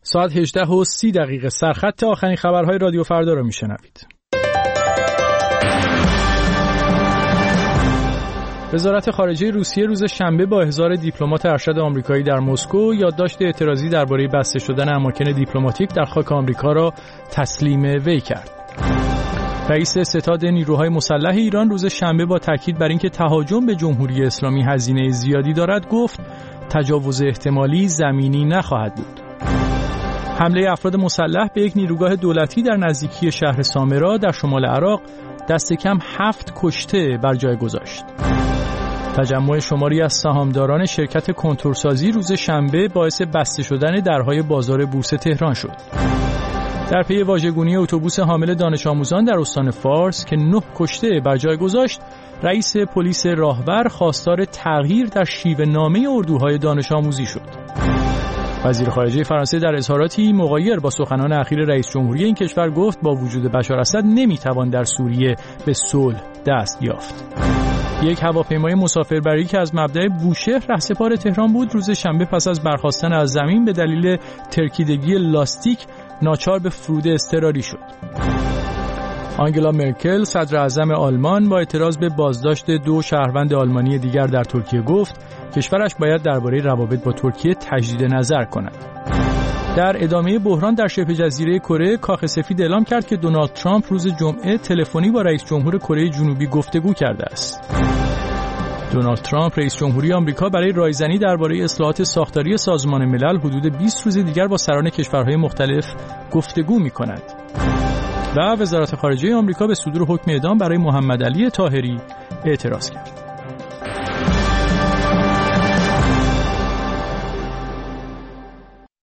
ساعت 18:30 سرخط آخرین خبرهای رادیو فردا رو میشنوید. وزارت خارجه روسیه روز شنبه با احضار دیپلمات ارشد آمریکایی در مسکو یادداشت اعتراضی درباره بسته شدن اماکن دیپلماتیک در خاک آمریکا را تسلیم وی کرد. رئیس ستاد نیروهای مسلح ایران روز شنبه با تاکید بر اینکه تهاجم به جمهوری اسلامی هزینه زیادی دارد گفت تجاوز احتمالی زمینی نخواهد بود. حمله افراد مسلح به یک نیروگاه دولتی در نزدیکی شهر سامرا در شمال عراق دست کم 7 کشته بر جای گذاشت. تجمع شماری از سهامداران شرکت کنتورسازی روز شنبه باعث بسته شدن درهای بازار بورس تهران شد. در پی واژگونی اتوبوس حامل دانش آموزان در استان فارس که 9 کشته بر جای گذاشت، رئیس پلیس راهور خواستار تغییر در شیوه نامه اردوهای دانش آموزی شد. وزیر خارجه فرانسه در اظهاراتی مغایر با سخنان اخیر رئیس جمهوری این کشور گفت با وجود بشار اسد نمیتوان در سوریه به صلح دست یافت. یک هواپیمای مسافربری که از مبدأ بوشهر رهسپار تهران بود روز شنبه پس از برخاستن از زمین به دلیل ترکیدگی لاستیک ناچار به فرود اضطراری شد. آنگلا مرکل صدر اعظم آلمان با اعتراض به بازداشت 2 شهروند آلمانی دیگر در ترکیه گفت کشورش باید درباره روابط با ترکیه تجدید نظر کند. در ادامه بحران در شبه جزیره کره، کاخ سفید اعلام کرد که دونالد ترامپ روز جمعه تلفنی با رئیس جمهور کره جنوبی گفتگو کرده است. دونالد ترامپ رئیس جمهوری آمریکا برای رایزنی درباره اصلاحات ساختاری سازمان ملل حدود 20 روز دیگر با سران کشورهای مختلف گفتگو می‌کند. و وزارت خارجه آمریکا به صدور حکم اعدام برای محمد علی طاهری اعتراض کرد.